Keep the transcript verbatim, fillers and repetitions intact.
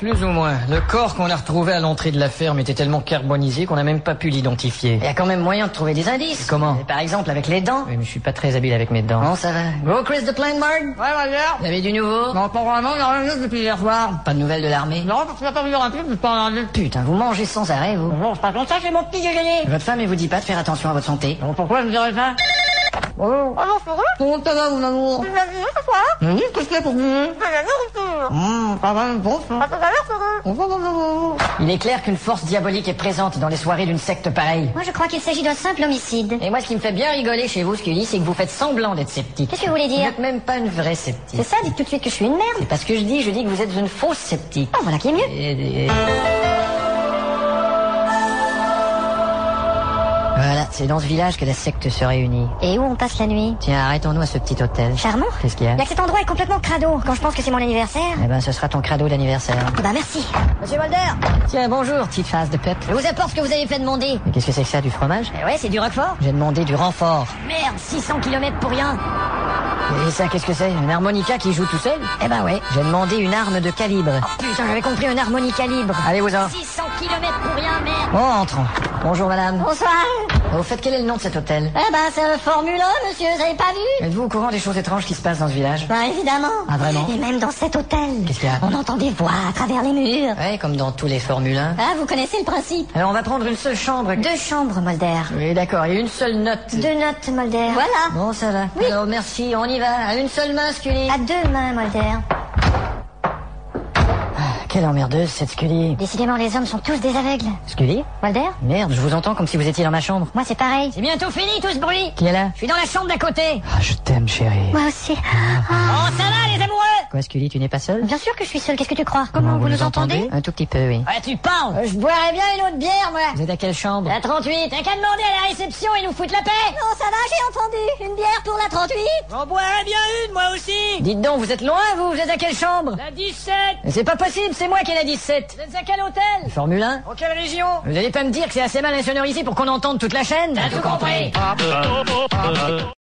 Plus ou moins. Le corps qu'on a retrouvé à l'entrée de la ferme était tellement carbonisé qu'on n'a même pas pu l'identifier. Il y a quand même moyen de trouver des indices. Comment? Par exemple avec les dents. Oui, mais je suis pas très habile avec mes dents. Bon, ça va. Gros Chris de Plainmard? Ouais, Roger. Vous avez du nouveau? Non, pas vraiment, il y a rien juste depuis hier soir. Pas de nouvelles de l'armée? Non, parce que t'as pas vu le rapide, mais pas en enlevé. Putain, vous mangez sans arrêt, vous. Bon, c'est pas comme ça, c'est mon petit déjeuner. Votre femme, elle vous dit pas de faire attention à votre santé? Bon, pourquoi je me dirais ça? Bonjour. Ah non, c'est vrai? Comment ça va, mon amour? Tu l'as vu ce soir? Oui, qu'est-ce qu'il y a pour vous? C'est la nourriture. Hum, pas mal, bon, ça. Ah, tout à l'heure, c'est vrai. Il est clair qu'une force diabolique est présente dans les soirées d'une secte pareille. Moi, je crois qu'il s'agit d'un simple homicide. Et moi, ce qui me fait bien rigoler chez vous, Scully, c'est que vous faites semblant d'être sceptique. Qu'est-ce que vous voulez Vous dire? n'êtes même pas une vraie sceptique. C'est ça, dites tout de suite que je suis une merde. C'est pas ce que je dis, je dis que vous êtes une fausse sceptique. Oh, voilà qui est mieux. Et- et- Voilà, c'est dans ce village que la secte se réunit. Et où on passe la nuit? Tiens, arrêtons-nous à ce petit hôtel. Charmant. Qu'est-ce qu'il y a? Il y a que cet endroit est complètement crado. Quand je pense que c'est mon anniversaire. Eh ben, ce sera ton cadeau d'anniversaire. Eh ben, merci. Monsieur Mulder! Tiens, bonjour, petite face de pep. Je vous apporte ce que vous avez fait demander. Mais qu'est-ce que c'est que ça, du fromage? Eh ouais, c'est du roquefort. J'ai demandé du renfort. Merde, six cents kilomètres pour rien. Et ça, qu'est-ce que c'est? Une harmonica qui joue tout seul? Eh ben ouais. J'ai demandé une arme de calibre. Putain, j'avais compris un harmonica libre. Allez-vous-en. six cents kilomètres pour rien, merde. Bon, entrons. Bonjour, madame. Bonsoir. Au fait, quel est le nom de cet hôtel? Eh ben, c'est un Formule un, monsieur, vous avez pas vu? Êtes-vous au courant des choses étranges qui se passent dans ce village? Ben, évidemment. Ah, vraiment? Et même dans cet hôtel. Qu'est-ce qu'il y a? On entend des voix à travers les murs. Ouais, comme dans tous les Formule un. Ah, vous connaissez le principe. Alors, on va prendre une seule chambre. Deux chambres, Mulder. Oui, d'accord, et une seule note. Deux notes, Mulder. Voilà. Bon, ça va. Oui. Alors, merci, on y va. À une seule main, Scully. À deux mains, Mulder. Quelle emmerdeuse, cette Scully. Décidément, les hommes sont tous des aveugles. Scully? Mulder? Merde, je vous entends comme si vous étiez dans ma chambre. Moi, c'est pareil. C'est bientôt fini, tout ce bruit. Qui est là? Je suis dans la chambre d'à côté. Ah, je t'aime, chérie. Moi aussi. Ah. Oh, ça va, les amoureux? Quoi, Scully, tu n'es pas seule? Bien sûr que je suis seule. Qu'est-ce que tu crois? Comment vous nous entendez? Un tout petit peu, oui. Ouais, tu parles. Euh, je boirais bien une autre bière, moi. Vous êtes à quelle chambre? La trente-huit. T'as qu'à demander à la réception et nous foutre la paix. Non, ça va, j'ai entendu. Une bière pour la trente-huit. J'en boirais bien une, moi aussi. Dites donc, vous êtes loin, vous? Vous êtes à quelle chambre? La dix-sept. C'est pas possible, c'est moi qui ai la dix-sept. Vous êtes à quel hôtel? Formule un? En quelle région? Vous allez pas me dire que c'est assez mal insonorisé pour qu'on entende toute la chaîne? T'as tout compris.